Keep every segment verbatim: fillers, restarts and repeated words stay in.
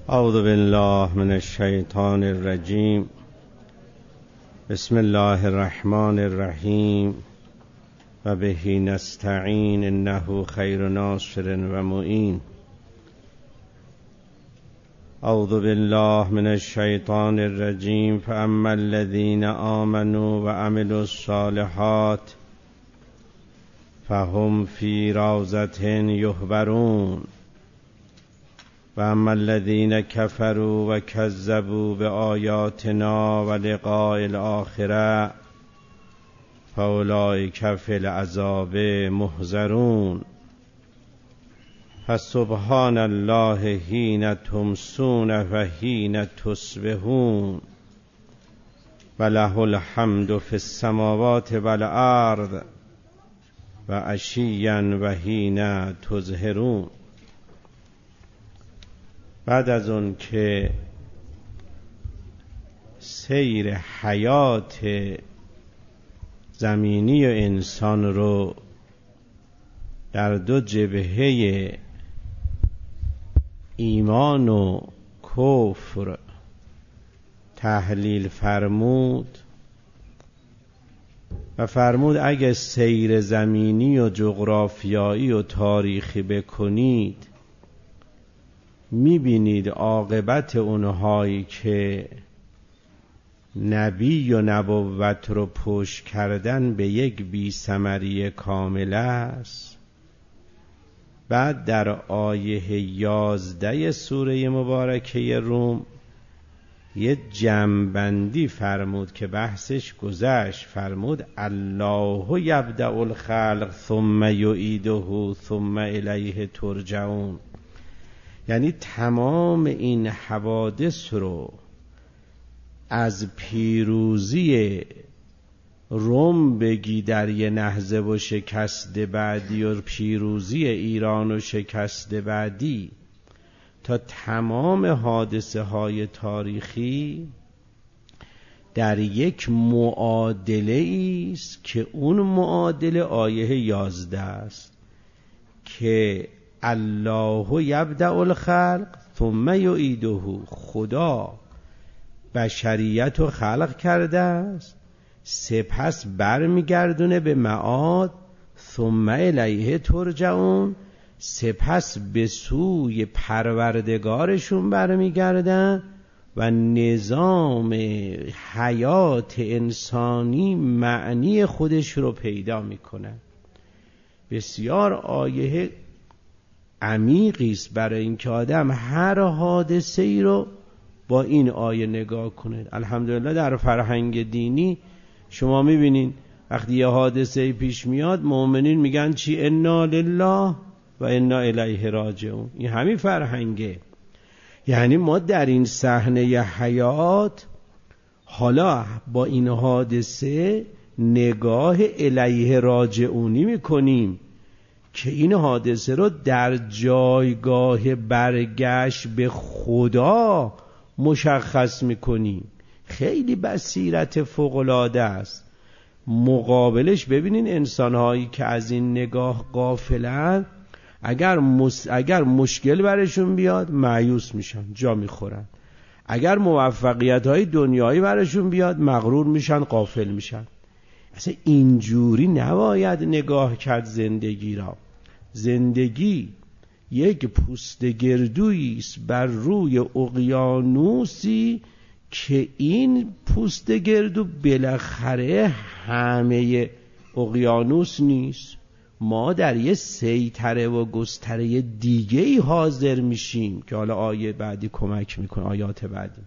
اعوذ بالله من الشیطان الرجیم. بسم الله الرحمن الرحیم و به نستعین انه خیر ناصر و معین. اعوذ بالله من الشیطان الرجیم. فاما الذین آمنوا و عملوا الصالحات فهم فی روضة یحبرون و اما الذین کفروا و کذبوا بآیاتنا و لقاء الآخرة فاولئک فی العذاب محضرون. فسبحان الله حین تمسون و حین تصبحون و له الحمد فی السماوات و الارض و عشیا و حین تظهرون. بعد از اون که سیر حیات زمینی و انسان رو در دو جبهه ایمان و کفر تحلیل فرمود و فرمود اگه سیر زمینی و جغرافیایی و تاریخی بکنید میبینید عاقبت اونهایی که نبی و نبوت رو پشت کردن به یک بی ثمری کامل است. بعد در آیه یازده سوره مبارکه روم یه جمع‌بندی فرمود که بحثش گذشت. فرمود الله یبدأ الخلق ثم یعیده ثم الیه ترجعون. یعنی تمام این حوادث رو از پیروزی روم بگی در یه نهضه و شکست بعدی و پیروزی ایران و شکست بعدی تا تمام حادثه های تاریخی در یک معادله است که اون معادله آیه یازده است که الله یبدأ الخلق ثم یعیده. خدا بشریت رو خلق کرده است سپس برمیگردونه به معاد. ثم الیه ترجعون. سپس به سوی پروردگارشون برمیگردن و نظام حیات انسانی معنی خودش رو پیدا میکنن. بسیار آیه عمیقی است برای اینکه آدم هر حادثه ای رو با این آیه نگاه کنه. الحمدلله در فرهنگ دینی شما میبینین وقتی یه حادثه پیش میاد مؤمنین میگن چی؟ انا لله و انا الیه راجعون. این همین فرهنگه. یعنی ما در این صحنه حیات حالا با این حادثه نگاه الیه راجعونی میکنیم که این حادثه رو در جایگاه برگشت به خدا مشخص میکنیم. خیلی بصیرت فوق‌العاده است. مقابلش ببینین انسانهایی که از این نگاه غافلن اگر, مس... اگر مشکل برشون بیاد مایوس میشن، جا میخورن. اگر موفقیت های دنیایی برشون بیاد مغرور میشن، غافل میشن. اصلا اینجوری نباید نگاه کرد زندگی را. زندگی یک پوست گردویی است بر روی اقیانوسی که این پوست گردو بالاخره همه اقیانوس نیست. ما در یه سیطره و گستره دیگه ای حاضر میشیم که حالا آیه بعدی کمک میکنه. آیات بعدی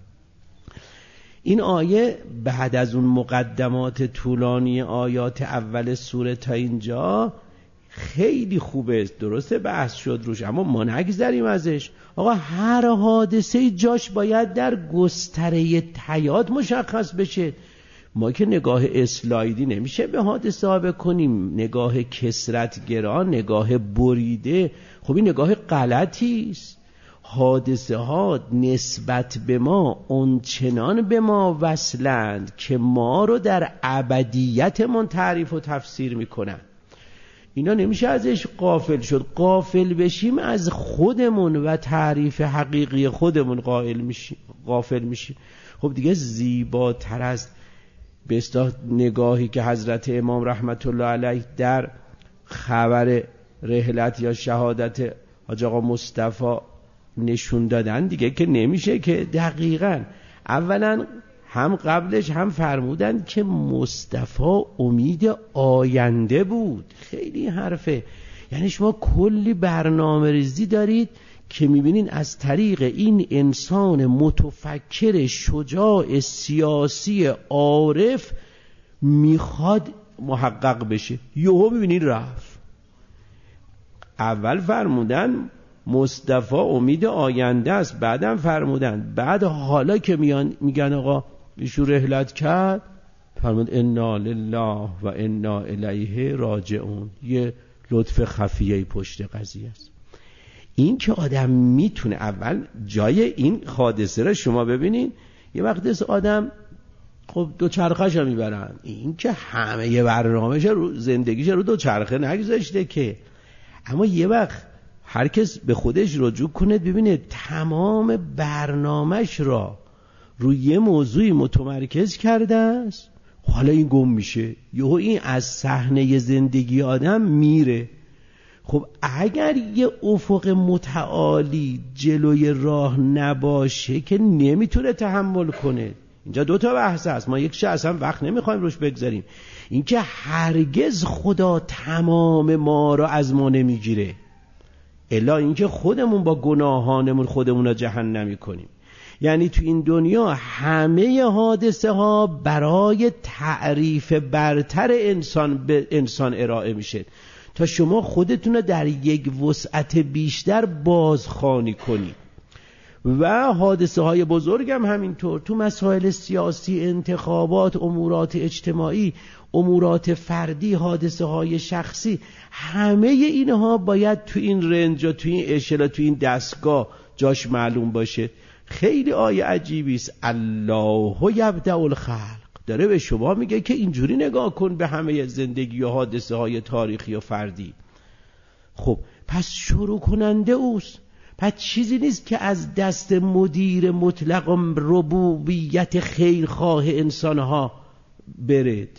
این آیه بعد از اون مقدمات طولانی آیات اول سوره تا اینجا خیلی خوبه. درسته بحث شد روش اما ما نگذریم ازش. آقا هر حادثه جاش باید در گستره حیات مشخص بشه. ما که نگاه اسلایدی نمیشه به حادثه ها بکنیم، نگاه کثرت گرا، نگاه بریده. خب این نگاه غلطی است. حادثه ها نسبت به ما اونچنان به ما وصلند که ما رو در ابدیتمون تعریف و تفسیر میکنن. اینا نمیشه ازش غافل شد. غافل بشیم از خودمون و تعریف حقیقی خودمون قائل میشیم، غافل میشیم. خب دیگه زیباتر از به اصطلاح نگاهی که حضرت امام رحمت الله علیه در خبر رحلت یا شهادت حاج آقا مصطفی نشون دادن دیگه که نمیشه که دقیقاً اولا هم قبلش هم فرمودن که مصطفی امید آینده بود. خیلی حرفه. یعنی شما کلی برنامه ریزی دارید که میبینین از طریق این انسان متفکر شجاع سیاسی عارف میخواد محقق بشه، یهو میبینین رفت. اول فرمودن مصطفی امید آینده است، بعدم فرمودن، بعد حالا که میان میگن آقا ایشون رحلت کرد، فرمود انا لله و انا الیه راجعون. یه لطف خفیه پشت قضیه است. این که آدم میتونه اول جای این حادثه را شما ببینین، یه وقت آدم خب دو چرخش هم میبرن، این که همه یه برنامهش رو زندگیش رو دو چرخه نگذاشته که، اما یه وقت هر کس به خودش رجوع کنه ببینه تمام برنامهش را روی یه موضوعی متمرکز کرده است، حالا این گم میشه، یهو این از صحنه زندگی آدم میره. خب اگر یه افق متعالی جلوی راه نباشه که نمیتونه تحمل کنه. اینجا دو تا بحث هست، ما یکیش اصلا وقت نمیخوایم روش بگذاریم، اینکه هرگز خدا تمام ما رو از ما نمیگیره، الا اینکه خودمون با گناهانمون خودمون رو جهنمی کنیم. یعنی تو این دنیا همه حادثه ها برای تعریف برتر انسان به انسان ارائه میشه تا شما خودتون رو در یک وسعت بیشتر بازخوانی کنید. و حادثه های بزرگ هم همینطور، تو مسائل سیاسی، انتخابات، امورات اجتماعی، امورات فردی، حادثه های شخصی، همه اینها باید تو این رنج و تو این اشل تو این دستگاه جاش معلوم باشه. خیلی آیه عجیبی است. الله یبدأ الخلق، داره به شما میگه که اینجوری نگاه کن به همه زندگی و حادثه های تاریخی و فردی. خب پس شروع کننده اوست، پس چیزی نیست که از دست مدیر مطلق ربوبیت خیرخواه انسانها برد.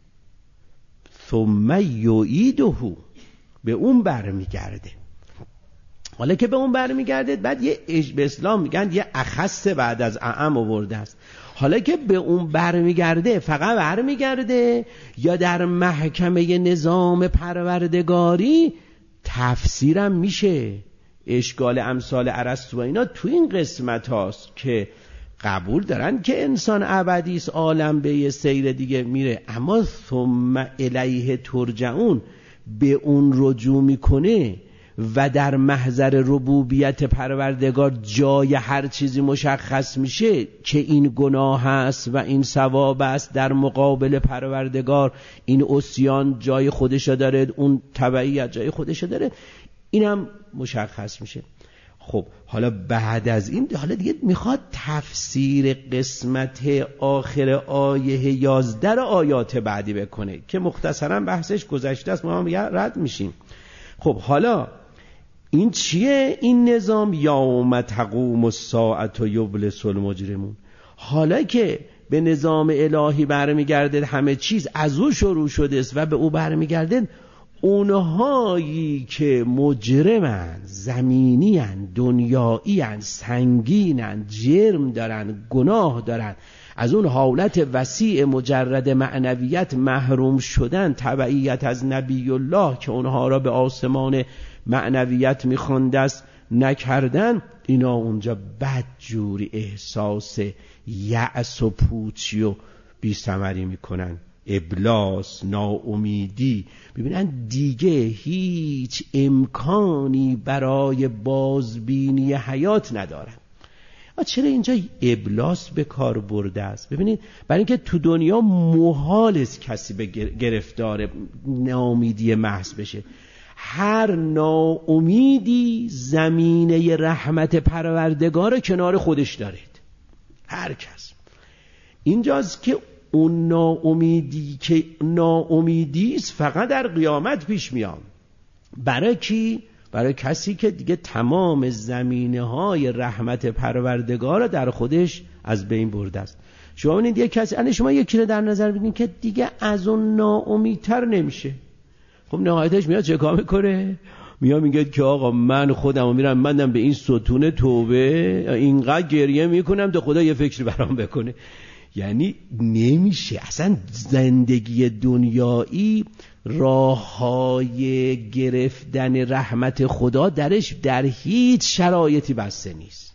ثم یعیده، به اون برمیگرده. حالا که به اون برمیگرده، بعد یه به اسلام میگن یه اخص بعد از اعم آورده است. حالا که به اون برمیگرده، فقط برمیگرده یا در محکمه نظام پروردگاری تفسیرم میشه. اشکال امثال ارسطو و اینا تو این قسمت هاست که قبول دارن که انسان ابدی است، عالم به یه سیر دیگه میره، اما ثم الیه ترجعون، به اون رجوع میکنه و در محضر ربوبیت پروردگار جای هر چیزی مشخص میشه که این گناه است و این ثواب است در مقابل پروردگار، این عصیان جای خودشو داره، اون تبعیت جای خودشو داره، اینم مشخص میشه. خب حالا بعد از این حالا دیگه میخواد تفسیر قسمت آخر آیه یازده آیات بعدی بکنه که مختصرا بحثش گذشته است، ما هم رد میشیم. خب حالا این چیه؟ این نظام یوم تقوم الساعة یبلس المجرمون. حالا که به نظام الهی برمیگرده، همه چیز از او شروع شده است و به او برمیگرده، اونهایی که مجرمن، زمینیان، دنیاییان، سنگینن، جرم دارن، گناه دارن، از اون حالت وسیع مجرد معنویت محروم شدن، تبعیت از نبی الله که اونها را به آسمان معنویت میخوانده است نکردن، اینا اونجا بدجوری احساس یأس و پوچی و بی‌ثمری میکنن، ابلاس، ناامیدی. ببینن دیگه هیچ امکانی برای بازبینی حیات ندارن. چرا اینجا ابلاس به کار برده است؟ ببینید، برای اینکه تو دنیا محال است کسی به گرفتار ناامیدی محض بشه. هر ناامیدی زمینه رحمت پروردگار کنار خودش دارد، هر کس. اینجاست که اون ناامیدی که ناامیدی است فقط در قیامت پیش میاد. برای کی؟ برای کسی که دیگه تمام زمینه‌های رحمت پروردگار رو در خودش از بین برده است. شما ببینید یک کسی، یعنی شما یکی رو در نظر بگیرید که دیگه از اون ناامیدتر نمیشه، خب نهایتش میاد چه کار میکنه؟ میاد میگه که آقا من خودمو میرم منم به این ستون توبه اینقدر گریه میکنم تا خدا یه فکری برام بکنه. یعنی نمیشه اصلا. زندگی دنیایی راههای گرفتن رحمت خدا درش در هیچ شرایطی بسته نیست.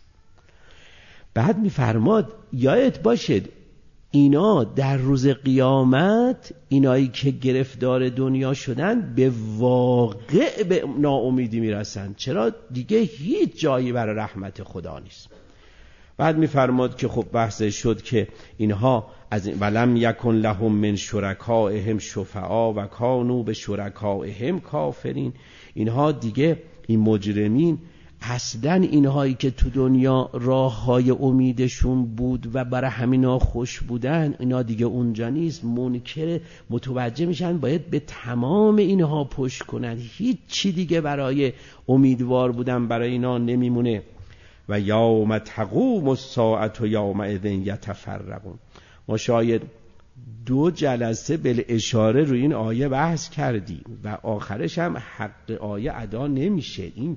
بعد میفرماد یادت باشد اینا در روز قیامت، اینایی که گرفتار دنیا شدن به واقع به ناامیدی میرسن. چرا؟ دیگه هیچ جایی برای رحمت خدا نیست. بعد میفرماد که خب بحث شد که اینها از این ولم یکن لهم من شرکائهم شفعا و کانوا به شرکائهم کافرین. اینها دیگه این مجرمین اصلا اینهایی که تو دنیا راه های امیدشون بود و برای همینا خوش بودن، اینا دیگه اونجا نیست. منکر متوجه میشن باید به تمام اینها پشت کنن، هیچ چی دیگه برای امیدوار بودن برای اینا نمیمونه. و یوم تقوم الساعة یومئذ یتفرقون. ما شاید دو جلسه بل اشاره روی این آیه بحث کردیم و آخرش هم حق آیه ادا نمیشه. این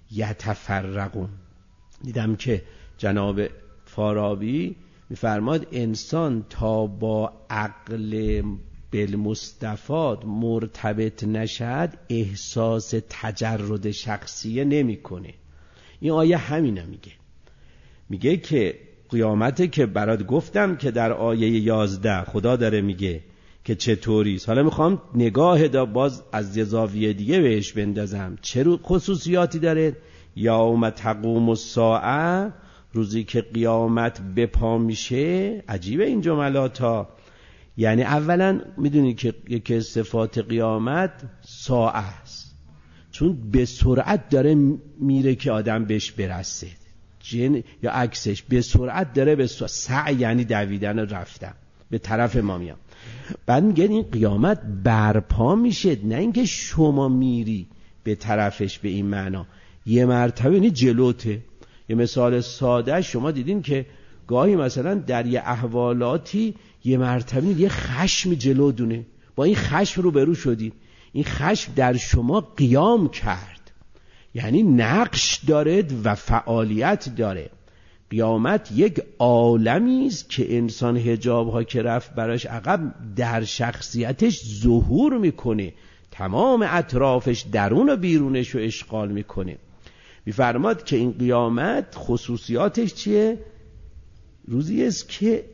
یتفرقون، دیدم که جناب فارابی میفرماد انسان تا با عقل بالمستفاد مرتبط نشد احساس تجرد شخصیه نمیکنه. این آیه همینه میگه. میگه که قیامته که برات گفتم که در آیه یازده خدا داره میگه که چطوریست. حالا میخوام نگاه دا باز از یه زاویه دیگه بهش بندازم. چه خصوصیاتی داره؟ یوم تقوم الساعه، روزی که قیامت بپا میشه. عجیبه این جملاتا. یعنی اولا میدونی که یکی صفات قیامت ساعه است، چون به سرعت داره میره که آدم بهش برسه. جن یا عکسش به سرعت داره به سرعت. سعی یعنی دویدن و رفتن به طرف ما میام. بعد میگه این قیامت برپا میشه، نه اینکه شما میری به طرفش به این معنا. یه مرتبه یعنی جلوته. یه مثال ساده شما دیدین که گاهی مثلا در یه احوالاتی یه مرتبه یه خشم جلو دونه، با این خشم رو برو شدید. این خشم در شما قیام کرد، یعنی نقش داره و فعالیت داره. قیامت یک عالمی است که انسان حجاب ها که رفت براش عقب در شخصیتش ظهور میکنه، تمام اطرافش درون و بیرونش رو اشغال میکنه. میفرماد که این قیامت خصوصیاتش چیه؟ روزی است که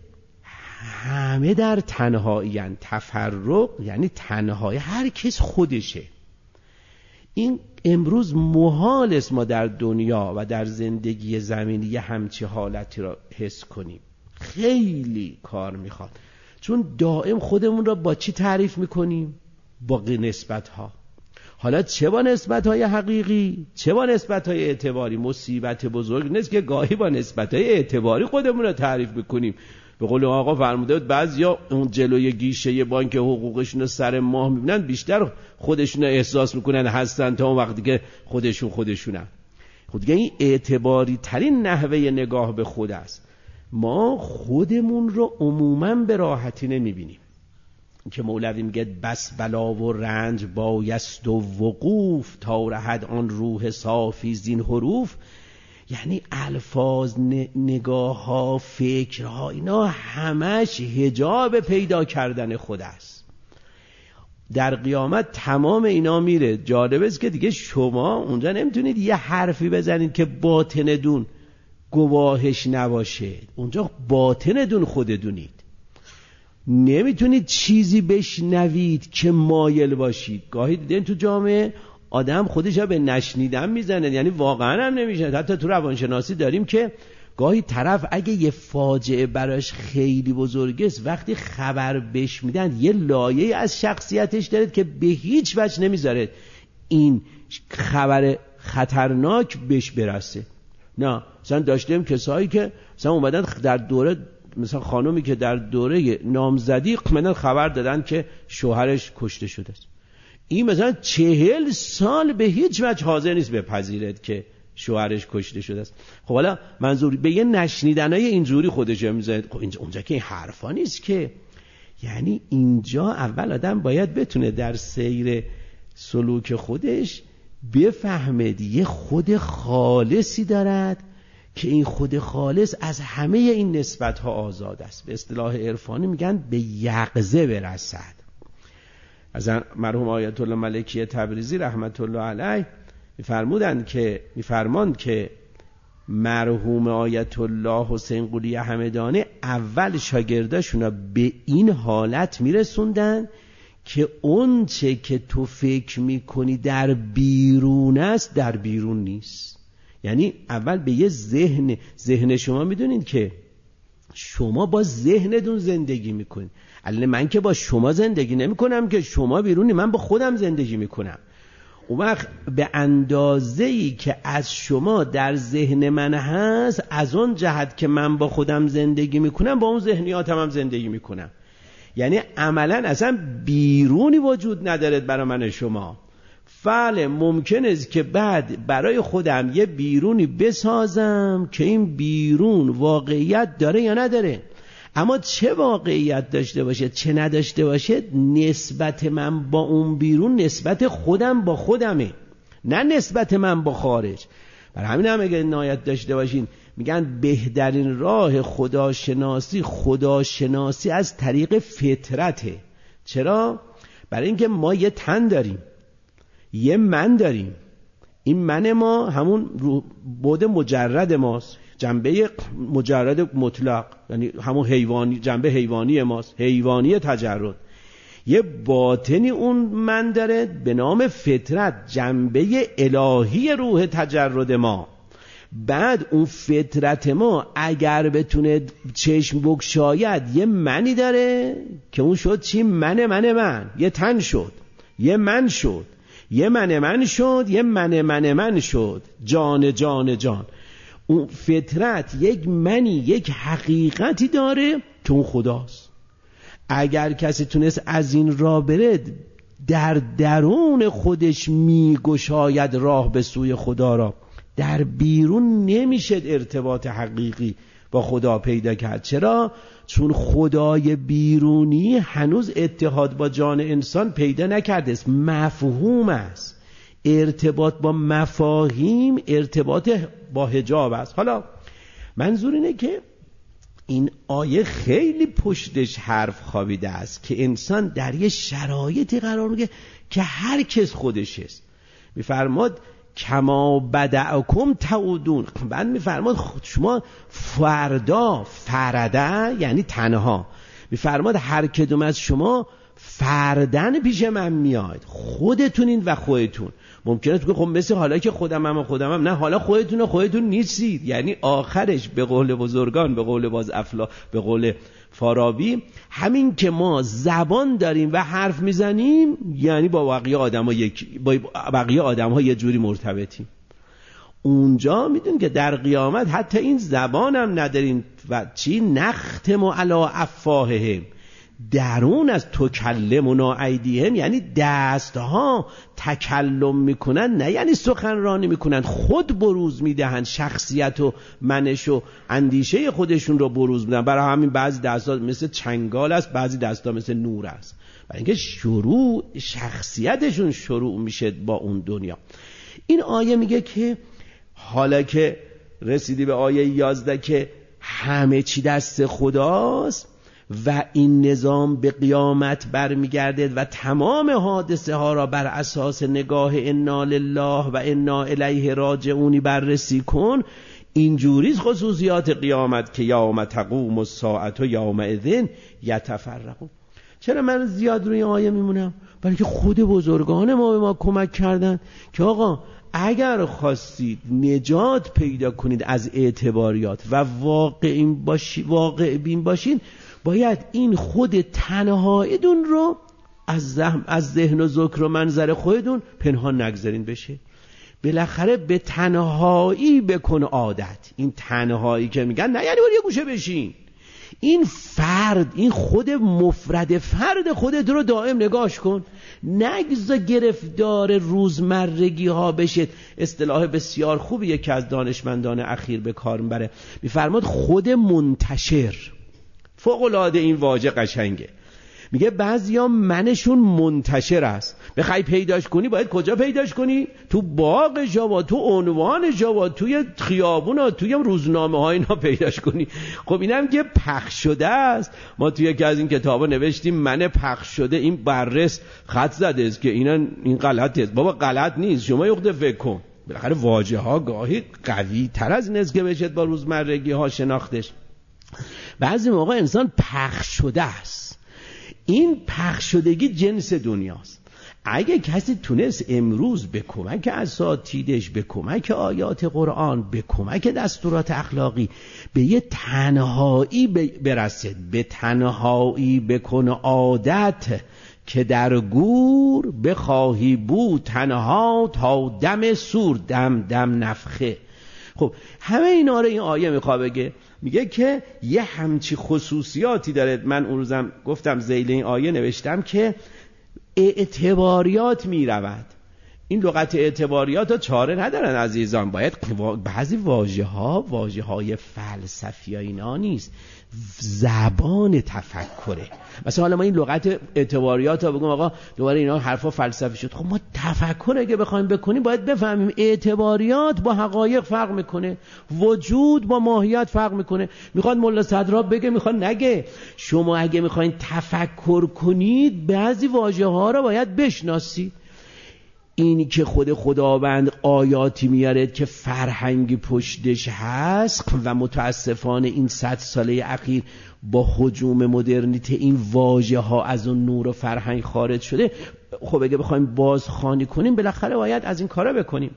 همه در تنهایی، تفرق یعنی تنهایی، هر کس خودشه. این امروز محال است ما در دنیا و در زندگی زمینی یه همچی حالتی را حس کنیم. خیلی کار میخواد، چون دائم خودمون را با چی تعریف میکنیم؟ با نسبت ها. حالا چه با نسبت های حقیقی، چه با نسبت های اعتباری. مصیبت بزرگ نیست که گاهی با نسبت های اعتباری خودمون را تعریف میکنیم. به قول آقا فرموده بود بعضیا اون جلوی گیشه بانک حقوقشون رو سر ماه میبینن، بیشتر خودشون احساس میکنن هستن تا اون وقتی که خودشون خودشونن. خود دیگه این اعتباری ترین نحوه نگاه به خود است. ما خودمون رو عموماً به راحتی نمیبینیم که مولوی میگه بس بلا و رنج بایست و وقوف تا رهد آن روح صافی زین حروف. یعنی الفاظ، نگاه ها، فکرها، اینا همش حجاب پیدا کردن خود است. در قیامت تمام اینا میره. جالب است که دیگه شما اونجا نمیتونید یه حرفی بزنید که باطن دون گواهش نباشه. اونجا باطن دون خوددونید. نمیتونید چیزی بشنوید که مایل باشید. گاهی دیدین تو جامعه آدم خودش به نشنیدن میزنه، یعنی واقعا هم نمیشه. حتی تو روانشناسی داریم که گاهی طرف اگه یه فاجعه براش خیلی بزرگه است، وقتی خبر بهش میدن یه لایه از شخصیتش داره که به هیچ وجه نمیذاره این خبر خطرناک بهش برسه. نه، مثلا داشتیم کسایی که مثلا اومدن در دوره مثلا خانومی که در دوره نامزدی من خبر دادن که شوهرش کشته شده است، این مثلا چهل سال به هیچ وجه حاضر نیست بپذیرد که شوهرش کشته شده است. خب حالا منظور به یه نشنیدنای اینجوری خودش میذاره. خب اینجا اونجا که این حرفا نیست که. یعنی اینجا اول آدم باید بتونه در سیر سلوک خودش بفهمد یه خود خالصی دارد که این خود خالص از همه این نسبت‌ها آزاد است. به اصطلاح عرفانی میگن به یقظه برسد. از مرحوم آیت الله ملکی تبریزی رحمت الله علیه میفرمودند که میفرماند که مرحوم آیت الله حسین قلی همدانی اول شاگرداشون به این حالت میرسوندن که اون چه که تو فکر میکنی در بیرون است در بیرون نیست. یعنی اول به یه ذهن ذهن شما میدونید که شما با ذهنتون زندگی میکنید. الان من که با شما زندگی نمیکنم که شما بیرونی، من با خودم زندگی میکنم. اون وقت به اندازه‌ای که از شما در ذهن من هست، از اون جهت که من با خودم زندگی میکنم با اون ذهنیاتم هم زندگی میکنم. یعنی عملا اصلا بیرونی وجود ندارد برای من شما. فعلا ممکن است که بعد برای خودم یه بیرونی بسازم که این بیرون واقعیت داره یا نداره، اما چه واقعیت داشته باشه چه نداشته باشه، نسبت من با اون بیرون نسبت خودم با خودمه، نه نسبت من با خارج. برای همین هم اگه عنایت داشته باشین میگن بهترین راه خداشناسی خداشناسی از طریق فطرته. چرا؟ برای اینکه ما یه تن داریم، یه من داریم. این من ما همون بعد مجرد ماست، جنبه مجرد مطلق، یعنی همون حیوانی، جنبه حیوانی ماست، حیوانی تجرد. یه باطنی اون من داره به نام فطرت، جنبه الهی روح تجرد ما. بعد اون فطرت ما اگر بتونه چشم بگشاید یه منی داره که اون شد چی؟ من من من یه تن شد، یه من شد، یه من من شد، یه من من من شد، جان جان جان. اون فطرت یک منی، یک حقیقتی داره که اون خداست. اگر کسی تونست از این راه بره، در درون خودش میگشاید راه به سوی خدا را. در بیرون نمیشه ارتباط حقیقی با خدا پیدا کرد. چرا؟ چون خدای بیرونی هنوز اتحاد با جان انسان پیدا نکرده است، مفهوم است. ارتباط با مفاهیم ارتباط با حجاب است. حالا منظور اینه که این آیه خیلی پشتش حرف خوابیده است که انسان در یه شرایطی قرار میگه که هر کس خودش است. میفرماد کما بدعکم تعودون. بعد میفرماد شما فردا، فردا یعنی تنها، میفرماد هر کدوم از شما فردن پیش من میاد، خودتونین و خودتون. ممکنه تو خب مثل حالا که خودم هم خودم هم، نه حالا خودتون و خودتون نیستید. یعنی آخرش به قول بزرگان، به قول باز افلا، به قول فارابی، همین که ما زبان داریم و حرف میزنیم یعنی با بقیه آدم‌ها یک با بقیه آدم‌ها یه جوری مرتبطیم. اونجا میدون که در قیامت حتی این زبان هم نداریم و چی نختم علی افواههم، درون از تکلمنا ایدیهم، یعنی دستها تکلم میکنن، نه یعنی سخنرانی میکنن، خود بروز میدهن، شخصیت و منش و اندیشه خودشون رو بروز میدن. برای همین بعضی دستا مثل چنگال است، بعضی دستا مثل نور است، برای اینکه شروع شخصیتشون شروع میشه با اون دنیا. این آیه میگه که حالا که رسیدی به آیه یازده که همه چی دست خداست و این نظام به قیامت برمیگردد و تمام حادثه ها را بر اساس نگاه انا لله و انا الیه راجعونی بررسی کن، اینجوری خصوصیات قیامت که یوم تقوم الساعة و یومئذ یتفرقون. چرا من زیاد روی آیه میمونم؟ برای که خود بزرگان ما به ما کمک کردن که آقا اگر خواستید نجات پیدا کنید از اعتباریات و واقع باشی واقع بین باشین، باید این خود تنهاییتون رو از ذهن از ذهن و ذکر و منظر خودتون پنهان نگذارین بشه. بالاخره به تنهایی بکن عادت. این تنهایی که میگن نه یعنی باید یه گوشه بشین، این فرد، این خود مفرد فرد خودت رو دائم نگاش کن، نگذار گرفتار روزمرگی ها بشه. اصطلاح بسیار خوبیه که از دانشمندان اخیر به کار میبره، میفرماد خود منتشر. فوق العاده این واژه قشنگه. میگه بعضیا منشون منتشر است، بخوای پیداش کنی باید کجا پیداش کنی؟ تو باغ جوا، تو عنوان جوا، توی خیابونا، توی روزنامه ها اینا پیداش کنی. خب اینم که پخش شده است. ما توی یکی از این کتابا نوشتیم من پخش شده. این بررس خط زده است که اینا این غلطه. بابا غلط نیست، شما یه خورده فکر کن. بالاخره واژه ها گاهی قوی تر از این است که بشه با روزمرگی ها شناختش. بعضی موقع انسان پخش شده است. این پخش شدگی جنس دنیاست. اگه کسی تونست امروز به کمک اساتیدش، به کمک آیات قرآن، به کمک دستورات اخلاقی به یه تنهایی برسد، به تنهایی بکن عادت که در گور بخواهی بود تنها تا دم سور، دم دم نفخه. خب همه اینا رو این آیه میخواد بگه. میگه که یه همچی خصوصیاتی داره. من اون روزم گفتم ذیل این آیه نوشتم که اعتباریات میرود. این لغت اعتباریات ها چاره ندارن عزیزان. باید بعضی واژه ها واژه های فلسفی ها اینا نیست، زبان تفکره. مثلا حالا ما این لغت اعتباریات ها بگم آقا دوباره اینا حرفا فلسفی شد. خب ما تفکر اگه بخوایم بکنیم باید بفهمیم اعتباریات با حقایق فرق میکنه، وجود با ماهیت فرق میکنه. میخواد ملا صدراب بگه، میخواد نگه. شما اگه میخواین تفکر کنید بعضی واژه ها رو باید بشناسید. اینی که خود خداوند آیاتی میاره که فرهنگی پشتش هست و متاسفانه این صد ساله اخیر با هجوم مدرنیته این واژه ها از اون نور و فرهنگ خارج شده. خب اگه بخوایم بازخوانی کنیم بالاخره باید از این کارا بکنیم.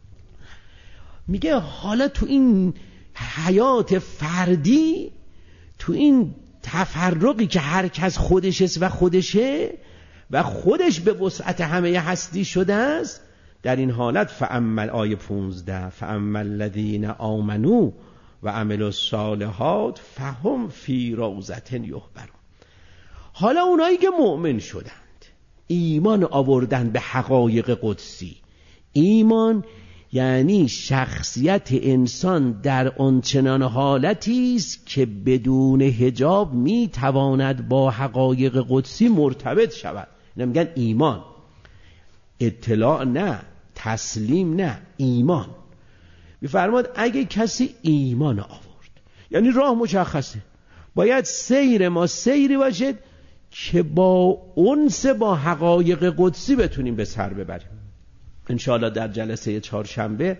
میگه حالا تو این حیات فردی، تو این تفرقی که هر کس خودشه و خودشه و خودش به وسعت همه هستی شده است، در این حالت فاما آیه پونزده فاما الذین آمنوا و عملوا الصالحات فهم فی روضة یحبرون. حالا اونایی که مؤمن شدند، ایمان آوردن به حقایق قدسی. ایمان یعنی شخصیت انسان در آنچنان حالتی است که بدون حجاب می تواند با حقایق قدسی مرتبط شود. اینا میگن ایمان. اطلاع نه، تسلیم نه، ایمان. میفرماد اگه کسی ایمان آورد، یعنی راه مشخصه، باید سیر ما سیری باشد که با انس با حقایق قدسی بتونیم به سر ببریم. انشاءالله در جلسه چهارشنبه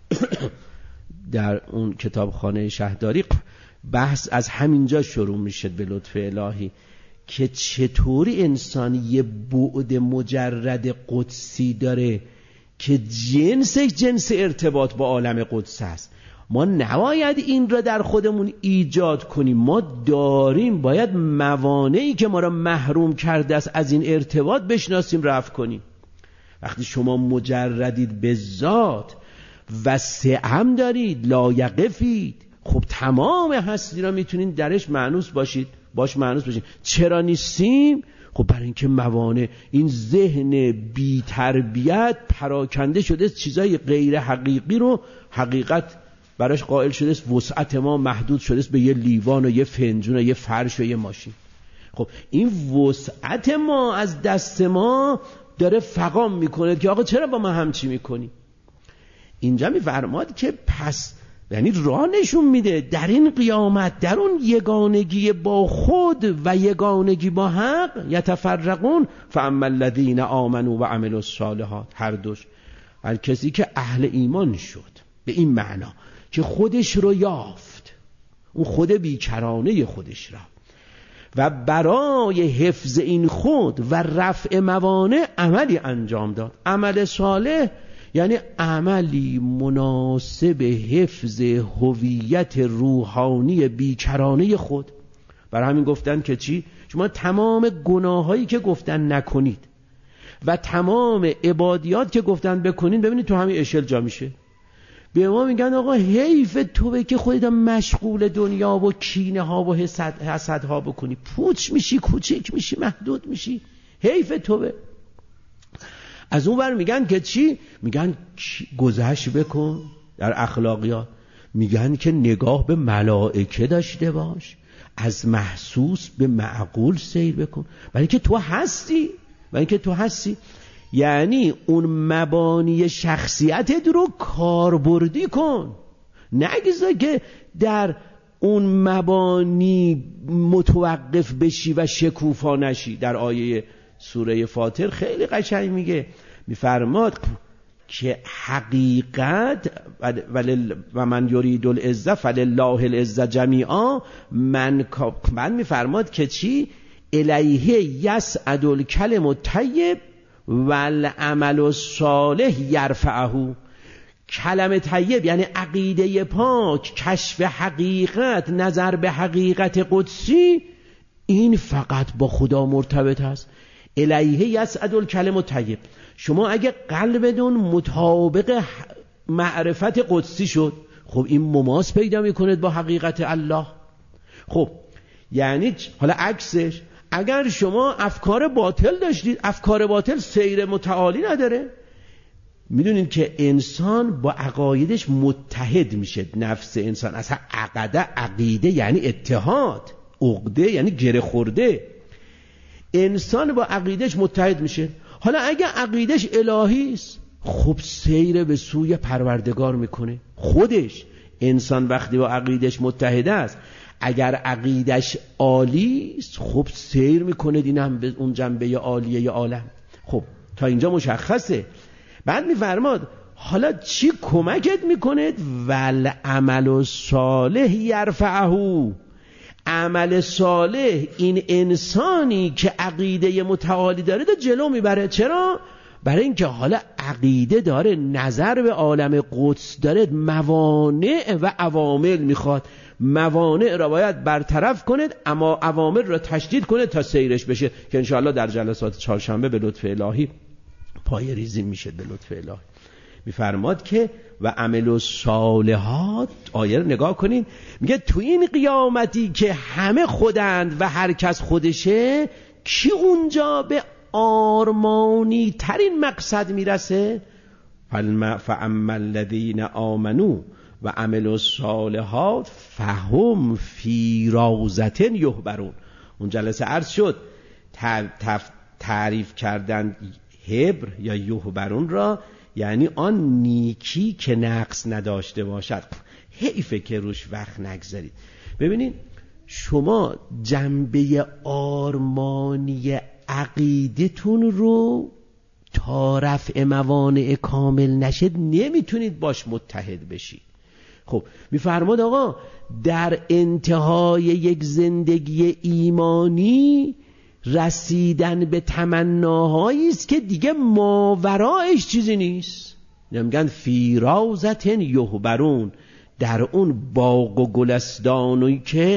در اون کتابخانه شهرداری بحث از همینجا شروع میشه به لطف الهی که چطوری انسان یه بعد مجرد قدسی داره که جنس جنس ارتباط با عالم قدس است. ما نباید این را در خودمون ایجاد کنیم. ما داریم باید موانعی که ما را محروم کرده است از این ارتباط بشناسیم، رفع کنیم. وقتی شما مجردید به ذات و سعم دارید، لایقفید، خب تمام هستی را میتونید درش مانوس باشید، باش مانوس باشید. چرا نیستیم؟ خب برای اینکه موانع، این ذهن بی تربیت پراکنده شده، چیزای غیر حقیقی رو حقیقت براش قائل شده، وسعت ما محدود شده به یه لیوان و یه فنجون و یه فرش و یه ماشین. خب این وسعت ما از دست ما داره فقام میکنه که آقا چرا با ما همچی میکنی؟ اینجا میفرماد که پس یعنی راه نشون میده در این قیامت، در اون یگانگی با خود و یگانگی با حق، یتفرقون فاما الذین آمنوا و عملوا الصالحات. هر دوش، هر کسی که اهل ایمان شد به این معنا که خودش رو یافت، اون خود بیکرانه خودش را، و برای حفظ این خود و رفع موانع عملی انجام داد. عمل صالح یعنی عملی مناسب حفظ هویت روحانی بیکرانه خود. برای همین گفتن که چی؟ شما تمام گناهایی که گفتن نکنید و تمام عبادیات که گفتن بکنید، ببینید تو همین اشل جا میشه. به ما میگن آقا حیف توه که خودت مشغول دنیا و کینه ها و حسد حسد ها بکنی، پوچ میشی، کوچک میشی، محدود میشی، حیف توه. از اون ور میگن که چی؟ میگن گذشت بکن در اخلاقیات، میگن که نگاه به ملائکه داشته باش، از محسوس به معقول سیر بکن، برای که تو هستی، برای که تو هستی. یعنی اون مبانی شخصیتت رو کاربردی کن، نگذار که در اون مبانی متوقف بشی و شکوفا نشی. در آیه سوره فاطر خیلی قشنگ میگه، میفرماد که حقیقت و من یرید العزة فلله العزة جمیعا، من من میفرماد که چی؟ الیه یصعد الکلم الطیب والعمل الصالح یرفعه. کلمه طیب یعنی عقیده پاک، کشف حقیقت، نظر به حقیقت قدسی، این فقط با خدا مرتبط است. الیه یصعد الکلم الطیب. شما اگه قلبتون مطابق معرفت قدسی شد، خب این مماس پیدا میکنه با حقیقت الله. خب یعنی حالا عکسش، اگر شما افکار باطل داشتید، افکار باطل سیر متعالی نداره. میدونید که انسان با عقایدش متحد میشه. نفس انسان اصلا عقده، عقیده یعنی اتحاد، عقده یعنی گره خورده. انسان با عقیدش متحد میشه. حالا اگه عقیدش الهی است، خب سیر به سوی پروردگار میکنه. خودش انسان وقتی با عقیدش متحد است، اگر عقیدش عالی است، خب سیر میکنه دینم به اون جنبه عالیه عالم. خب تا اینجا مشخصه. بعد میفرماد حالا چی کمکت میکنه؟ والعمل الصالح یرفعه. عمل صالح این انسانی که عقیده متعالی داره ده جلو میبره. چرا؟ برای اینکه حالا عقیده داره، نظر به عالم قدس داره، موانع و عوامل میخواد. موانع را باید برطرف کنید، اما عوامل را تشدید کنید تا سیرش بشه، که انشاءالله در جلسات چهارشنبه به لطف الهی پای ریزی میشه. به لطف الهی میفرماد که و عمل الصالحات. آیه رو نگاه کنین، میگه تو این قیامتی که همه خودند و هر کس خودشه، کی اونجا به آرمانی ترین مقصد میرسه؟ فاما الذین آمنوا و عملوا الصالحات فهم فی روضة یحبرون. اون جلسه عرض شد تعریف کردن حبر یا یحبرون را، یعنی آن نیکی که نقص نداشته باشد. حیفه که روش وقت نگذارید. ببینید شما جنبه آرمانی عقیدتون رو تا رفع موانع کامل نشد نمیتونید باش متحد بشید. خب میفرماد آقا در انتهای یک زندگی ایمانی رسیدن به تمناهایی است که دیگه ماورایش چیزی نیست. میگن فی روضة یحبرون، در اون باغ و گلستانی که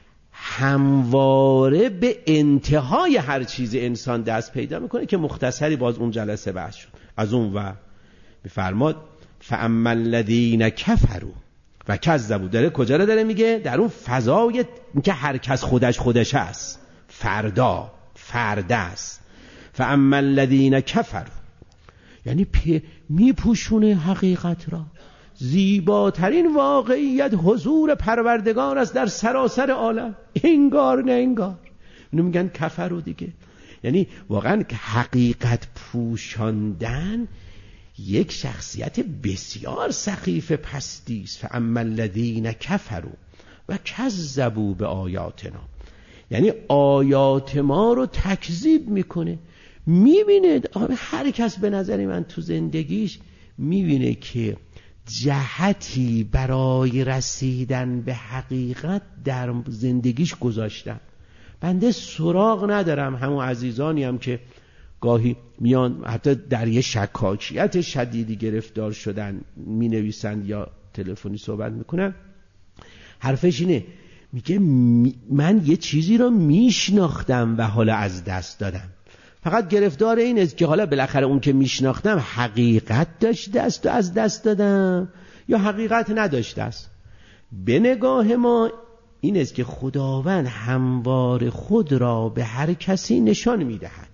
همواره به انتهای هر چیز انسان دست پیدا میکنه، که مختصری باز اون جلسه بحث شد. از اون و میفرماد فاما الذین کفروا و کذبوا. داره کجا رو داره میگه؟ در اون فضای که هر کس خودش خودش است، فردا فرد است. فاما الذین کفروا یعنی میپوشونه حقیقت را. زیباترین واقعیت حضور پروردگار است در سراسر عالم، انگار نه انگار. اینو میگن کفرو دیگه. یعنی واقعا حقیقت پوشاندن یک شخصیت بسیار سخیف پستی است. فاما الذین کفروا و کذبوا بآیاتنا، یعنی آیات ما رو تکذیب میکنه. میبینه هر کس به نظر من تو زندگیش میبینه که جهتی برای رسیدن به حقیقت در زندگیش گذاشتن. بنده سراغ ندارم همون عزیزانی هم که گاهی میان حتی در یه شکاکیت شدیدی گرفتار شدن می نویسند یا تلفنی صحبت میکنن، حرفش اینه، میگه من یه چیزی رو میشناختم و حالا از دست دادم. فقط گرفتار این است که حالا بالاخره اون که میشناختم حقیقت داشت دست و از دست دادم، یا حقیقت نداشته است. به نگاه ما این است که خداوند هموار خود را به هر کسی نشان میدهد،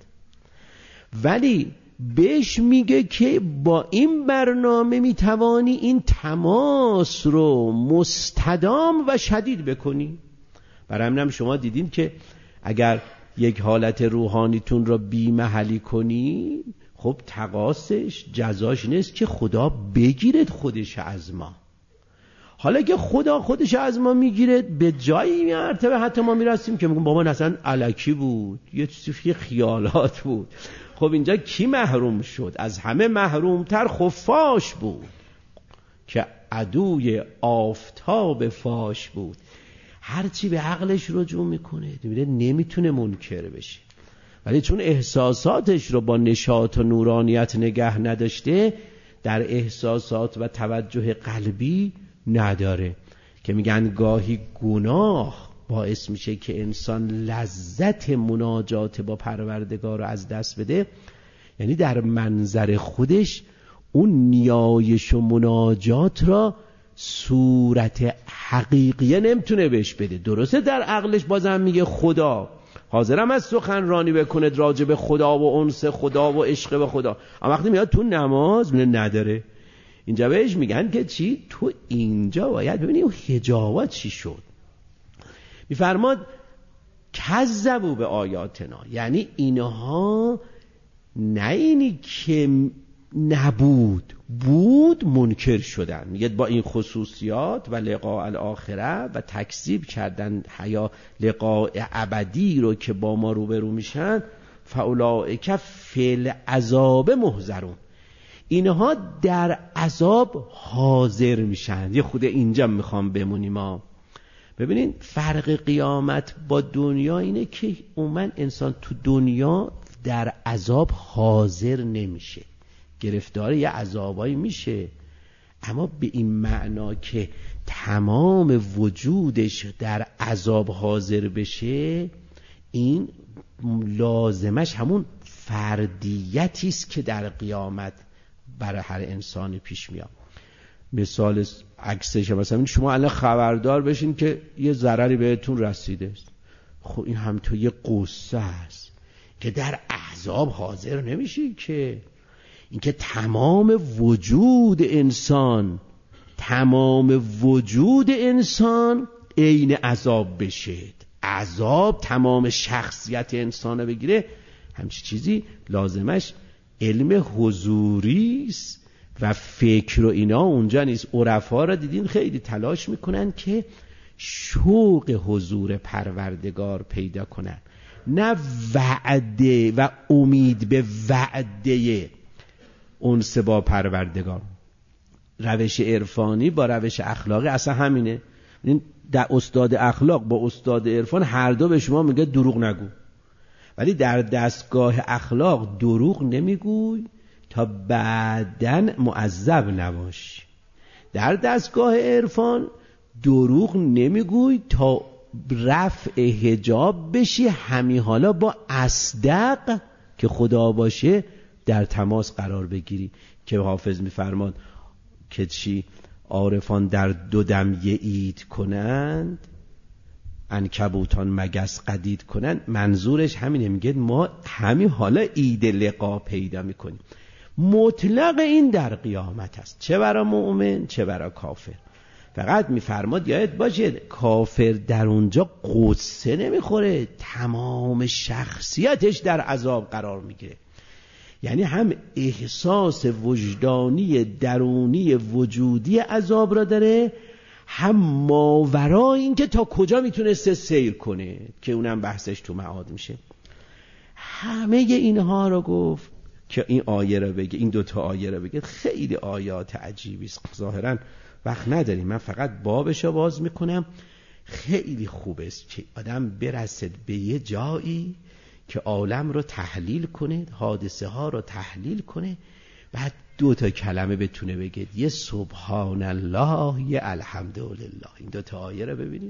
ولی بهش میگه که با این برنامه میتوانی این تماس رو مستدام و شدید بکنی. برای همینم شما دیدین که اگر یک حالت روحانیتون را بی محلی کنی، خب تقاصش جزاش نیست که خدا بگیرد خودش از ما. حالا که خدا خودش از ما میگیرد، به جایی مرتبه حتی ما میرسیم که میگم بابا اصلا الکی بود، یه چیزی خیالات بود. خب اینجا کی محروم شد؟ از همه محرومتر خفاش بود که عدوی آفتاب فاش بود. هرچی به عقلش رجوع میکنه میبینه نمیتونه منکر بشه، ولی چون احساساتش رو با نشاط و نورانیت نگه نداشته، در احساسات و توجه قلبی نداره، که میگن گاهی گناه باعث میشه که انسان لذت مناجات با پروردگار رو از دست بده. یعنی در منظر خودش اون نیایش و مناجات را صورت حقیقیه نمیتونه بهش بده. درسته در عقلش بازم میگه خدا، حاضرم از سخنرانی بکنه راجع به خدا و انس خدا و عشق به خدا، اما وقتی میاد تو نماز میگه نداره. اینجا بهش میگن که چی؟ تو اینجا باید ببینی اون حجابات چی شد. میفرماد کذبوا به آیاتنا، یعنی اینها نه اینی که نبود بود منکر شدن، میگه با این خصوصیات و لقاء الاخره و تکذیب کردن حیا لقاء ابدی رو که با ما روبرو میشن، فاولئک فی العذاب محضرون، اینها در عذاب حاضر میشن. یه خود اینجا میخوام بمونیم ما. ببینین فرق قیامت با دنیا اینه که عموما انسان تو دنیا در عذاب حاضر نمیشه، گرفتار یه عذابایی میشه، اما به این معنا که تمام وجودش در عذاب حاضر بشه، این لازمش همون فردیتی است که در قیامت برای هر انسانی پیش میاد. مثال عکسش مثلا شما الان خبردار بشین که یه ضرری بهتون رسیده است، خب این هم تو یه قصه است که در عذاب حاضر نمیشی، که اینکه تمام وجود انسان تمام وجود انسان عین عذاب بشه، عذاب تمام شخصیت انسان رو بگیره، همچی چیزی لازمش علم حضوری است و فکر و اینا اونجا نیست. عرفا را دیدین خیلی تلاش میکنن که شوق حضور پروردگار پیدا کنن، نه وعده و امید به وعده انس با پروردگار. روش عرفانی با روش اخلاقی اصلا همینه. در استاد اخلاق با استاد عرفان هر دو به شما میگه دروغ نگو، ولی در دستگاه اخلاق دروغ نمیگوی تا بعدن معذب نباشی. در دستگاه عرفان دروغ نمیگوی تا رفع حجاب بشی، همین حالا با اصدق که خدا باشه در تماس قرار بگیری. که حافظ میفرماد که چی؟ عارفان در دو دم یه عید کنند، عنکبوتان مگس قدید کنند. منظورش همینه، میگه ما همین حالا عید لقا پیدا میکنیم. مطلق این در قیامت است، چه برای مؤمن چه برای کافر. فقط میفرماد یاد باشه کافر در اونجا قصه نمیخوره، تمام شخصیتش در عذاب قرار میگیره. یعنی هم احساس وجدانی درونی وجودی عذاب را داره، هم ماورای این که تا کجا میتونسته سیر کنه، که اونم بحثش تو معاد میشه. همه اینها رو گفت که این آیه رو بگه، این دوتا آیه رو بگه. خیلی آیات عجیبی است، ظاهرا وقت نداریم، من فقط بابش رو باز میکنم. خیلی خوب است که آدم برسد به یه جایی که عالم رو تحلیل کنه، حادثه ها رو تحلیل کنه، بعد دو تا کلمه بتونه بگه، یه سبحان الله یه الحمدلله. این دو تا آیه رو ببینید.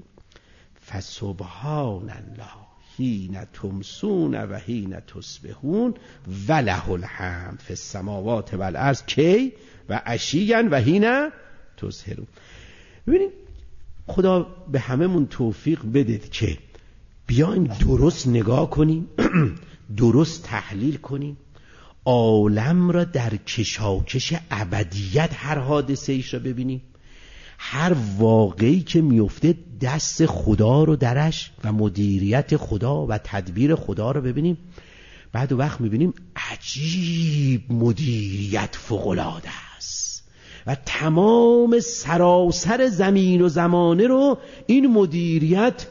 فسبحان الله حین تمسون و حین تصبحون و له الحمد فی السماوات و الارض کی و عشیا و حین تظهرون. ببینید خدا به هممون توفیق بده که بیایم درست نگاه کنیم، درست تحلیل کنیم، عالم را در کشاکش ابدیت هر حادثه ایش را ببینیم، هر واقعی که میفته دست خدا رو درش و مدیریت خدا و تدبیر خدا رو ببینیم. بعد وقت میبینیم عجیب مدیریت فوق‌العاده است و تمام سراسر زمین و زمانه رو این مدیریت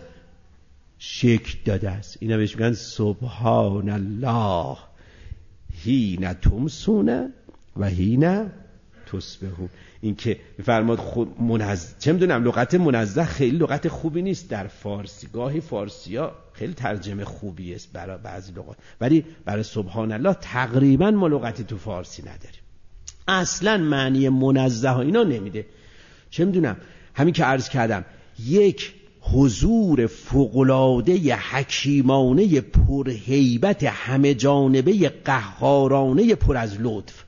شکل داده است. اینا بهش میگن سبحان الله حین تمسون و حین تصبحون. این که فرماد خود منزه، چه میدونم لغت منزه خیلی لغت خوبی نیست در فارسی، گاهی فارسی ها خیلی ترجمه خوبی است برای بعضی لغات، ولی برای سبحان الله تقریبا ما لغتی تو فارسی نداریم، اصلا معنی منزه ها اینا نمیده. چه میدونم همین که عرض کردم یک حضور فوق‌العاده حکیمانه پرهیبت همه جانبه قهارانه پر از لطف،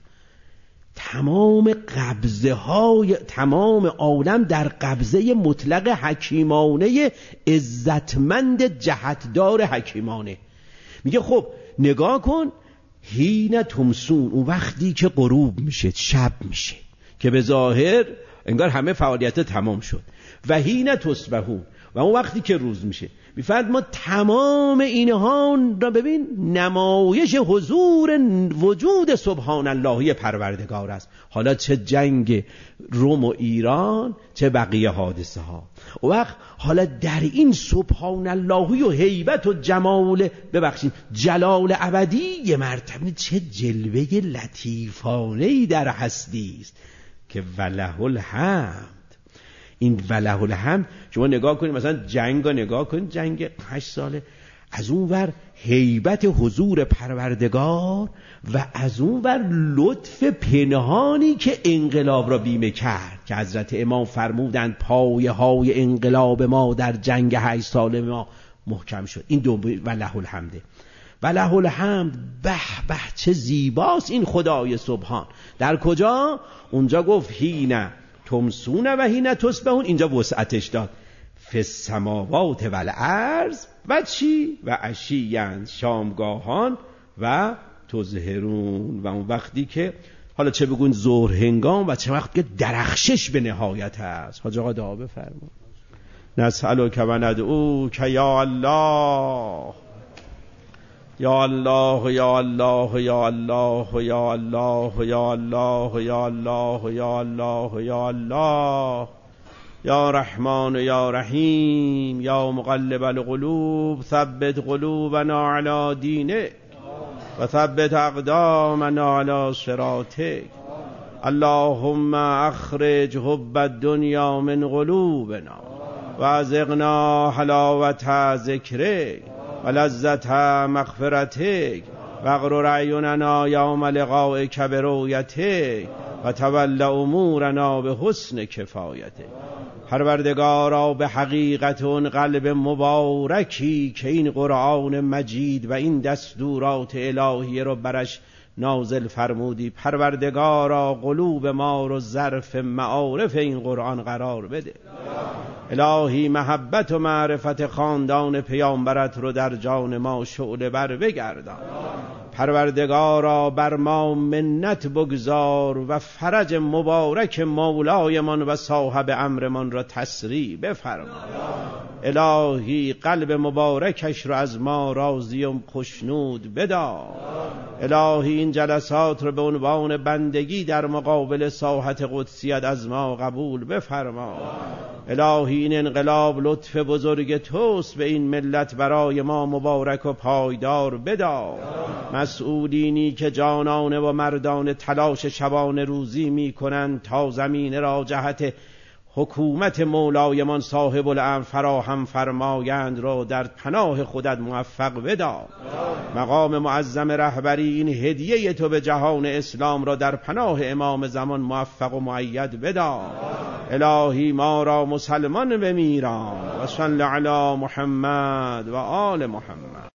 تمام قبضه های تمام عالم در قبضه مطلق حکیمانه عزتمند جهتدار حکیمانه. میگه خب نگاه کن حین تمسون، اون وقتی که غروب میشه شب میشه که به ظاهر انگار همه فعالیت تمام شد، و حین تصبحون و اون وقتی که روز میشه. میفرد ما تمام اینها را ببین نمایش حضور وجود سبحان اللهی پروردگار است. حالا چه جنگ روم و ایران، چه بقیه حادثه ها، و وقت حالا در این سبحان اللهی و هیبت و جمال ببخشید جلال ابدی مرتبه چه جلوه لطیفانه‌ای در هستی است که وله الحمد. این وله الحمد شما نگاه کنید، مثلا جنگ نگاه کنید، جنگ هشت ساله، از اون ور هیبت حضور پروردگار و از اون ور لطف پنهانی که انقلاب را بیمه کرد که حضرت امام فرمودند پایه های انقلاب ما در جنگ هشت ساله ما محکم شد. این دو وله الحمده. وله الحمد، به به چه زیباست این خدای سبحان. در کجا؟ اونجا گفت حین تمسون و حین تصبحون، اینجا وسعتش داد فی السماوات و الارض و چی؟ و عشیاً شامگاهان و تظهرون، و اون وقتی که حالا چه بگوین ظهر هنگام و چه وقت که درخشش به نهایت هست. حاج آقا دعا بفرما. نسألک و ندعوک یا الله یا الله یا الله یا الله یا الله یا الله یا الله یا الله یا الله یا رحمان یا رحیم یا مقلب القلوب ثبت قلوبنا علی دینک و ثبت اقدامنا علی صراطک. اللهم اخرج حب الدنیا من قلوبنا و ازغنا حلاوت ذکرک و لذت مغفرتک و اغرر اعیننا یوم لقائک برؤیتک و تول امورنا به حسن کفایتک. پروردگارا به حقیقت اون قلب مبارکی که این قرآن مجید و این دستورات الهی رو برش نازل فرمودی، پروردگارا قلوب ما رو ظرف معارف این قرآن قرار بده. الهی محبت و معرفت خاندان پیامبرت رو در جان ما شعله بر بگردان. پروردگارا بر ما منت بگذار و فرج مبارک مولایمان و صاحب امرمان را تسریع بفرما. الهی قلب مبارکش را از ما راضی و خوشنود بدار. الهی این جلسات را به عنوان بندگی در مقابل ساحت قدسیت از ما قبول بفرما. الهی این انقلاب لطف بزرگ توست به این ملت، برای ما مبارک و پایدار بدار. مسئولینی که جانانه و مردان تلاش شبانه روزی می کنند تا زمین را جهت حکومت مولایمان صاحب الامر فراهم فرمایند را در پناه خودت موفق بدار. مقام معظم رهبری این هدیه تو به جهان اسلام را در پناه امام زمان موفق و مؤید بدار. الهی ما را مسلمان بمیران و صلی علی محمد و آل محمد.